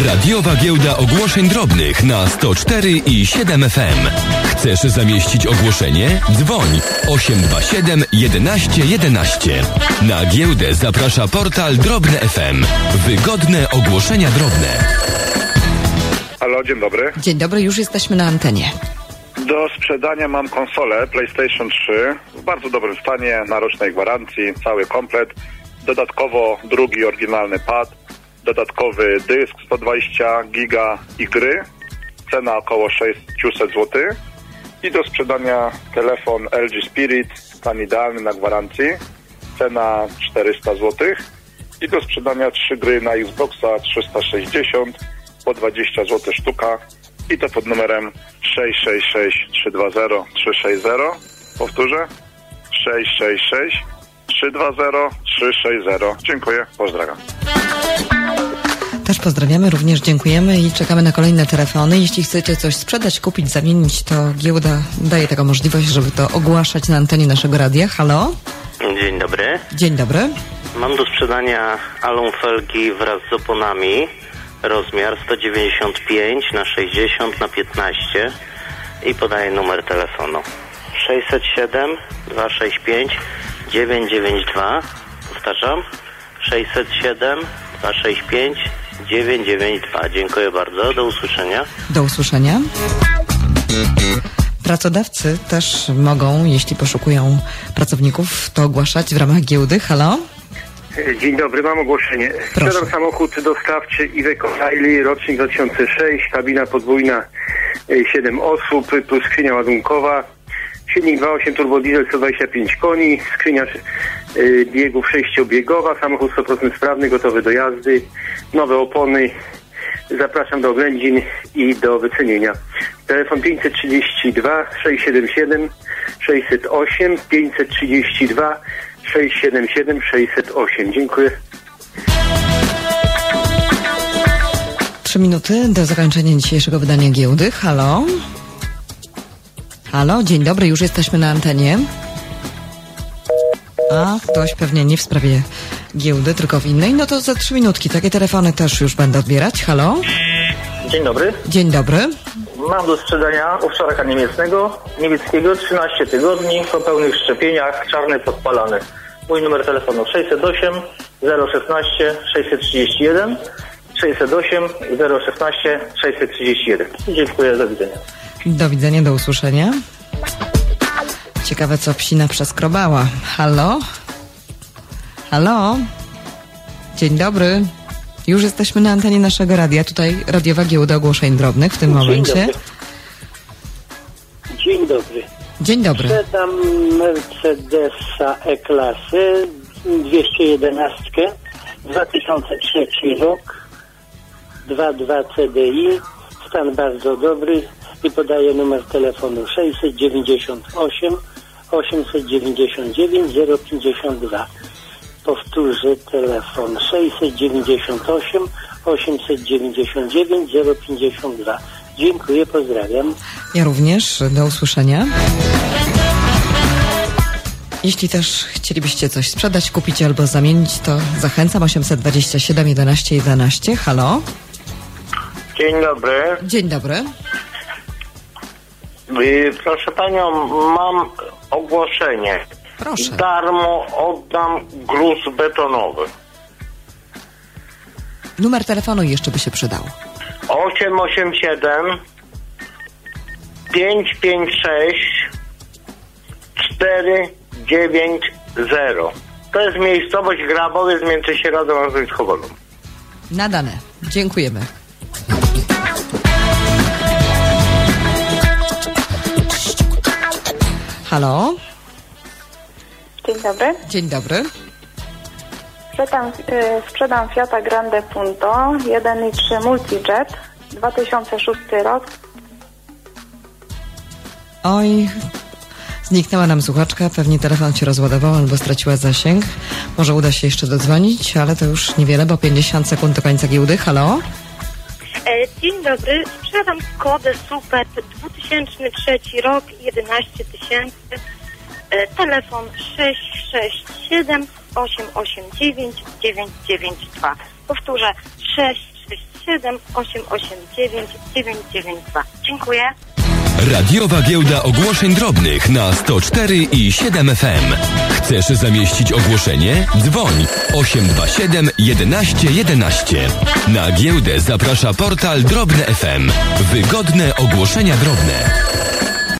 Radiowa Giełda Ogłoszeń Drobnych na 104 i 7 FM. Chcesz zamieścić ogłoszenie? Dzwoń 827 11 11. Na giełdę zaprasza portal Drobne FM. Wygodne ogłoszenia drobne. Halo, dzień dobry. Dzień dobry, już jesteśmy na antenie. Do sprzedania mam konsolę PlayStation 3 w bardzo dobrym stanie, na rocznej gwarancji, cały komplet. Dodatkowo drugi oryginalny pad, dodatkowy dysk 120 giga i gry. Cena około 600 zł. I do sprzedania telefon LG Spirit, stan idealny na gwarancji. Cena 400 zł. I do sprzedania 3 gry na Xboxa 360 po 20 zł sztuka. I to pod numerem 666 320 360. Powtórzę. 666 320 360. Dziękuję, pozdrawiam. Też pozdrawiamy, również dziękujemy i czekamy na kolejne telefony. Jeśli chcecie coś sprzedać, kupić, zamienić, to giełda daje taką możliwość, żeby to ogłaszać na antenie naszego radia. Halo? Dzień dobry. Dzień dobry. Mam do sprzedania alum felgi wraz z oponami. Rozmiar 195 na 60 na 15 i podaję numer telefonu 607 265 992. Powtarzam 607 265 992. Dziękuję bardzo. Do usłyszenia. Do usłyszenia. Pracodawcy też mogą, jeśli poszukują pracowników, to ogłaszać w ramach giełdy. Halo? Dzień dobry, mam ogłoszenie. Sprzedam samochód dostawczy Iveco Daily, rocznik 2006, kabina podwójna, 7 osób, plus skrzynia ładunkowa, silnik 2.8 turbo diesel 125 koni, skrzynia biegów 6-biegowa, samochód 100% sprawny, gotowy do jazdy, nowe opony. Zapraszam do oględzin i do wycenienia. Telefon 532 677 608 532 677 608. Dziękuję. 3 minuty do zakończenia dzisiejszego wydania giełdy. Halo? Halo, dzień dobry, już jesteśmy na antenie. A, ktoś pewnie nie w sprawie giełdy, tylko w innej. No to za 3 minutki. Takie telefony też już będę odbierać. Halo? Dzień dobry. Dzień dobry. Mam do sprzedania owczarka niemieckiego 13 tygodni, po pełnych szczepieniach, czarny podpalany. Mój numer telefonu 608 016 631 608 016 631. Dziękuję, do widzenia. Do widzenia, do usłyszenia. Ciekawe, co psina przeskrobała. Halo? Halo? Dzień dobry. Już jesteśmy na antenie naszego radia. Tutaj Radiowa Giełda Ogłoszeń Drobnych w tym momencie. Dzień dobry. Dzień dobry. Sprzedam Mercedesa E-klasy 211, 2003 rok, 2.2 CDI, stan bardzo dobry i podaję numer telefonu 698 899 052. Powtórzę telefon 698 899 052. Dziękuję, pozdrawiam. Ja również, do usłyszenia. Jeśli też chcielibyście coś sprzedać, kupić albo zamienić, to zachęcam 827 11 11. Halo? Dzień dobry. Dzień dobry. Proszę panią, mam ogłoszenie. Proszę. Darmo oddam gruz betonowy. Numer telefonu jeszcze by się przydał. 887 556 490. To jest miejscowość Grabowiec między Środą a Wojtkowolą. Nadane. Dziękujemy. Halo? Dzień dobry. Dzień dobry. Sprzedam Fiata Grande Punto 1.3 Multijet 2006 rok. Oj, zniknęła nam słuchaczka, pewnie telefon się rozładował albo straciła zasięg. Może uda się jeszcze dodzwonić, ale to już niewiele, bo 50 sekund do końca giełdy. Halo? Dzień dobry, sprzedam Skodę Super 2003 rok, 11 000. Telefon 667 889 992. Powtórzę 667 7 889 992. Dziękuję. Radiowa Giełda Ogłoszeń Drobnych na 104 i 7 FM. Chcesz zamieścić ogłoszenie? Dzwoń 827 11 11. Na giełdę zaprasza portal Drobne FM. Wygodne ogłoszenia drobne.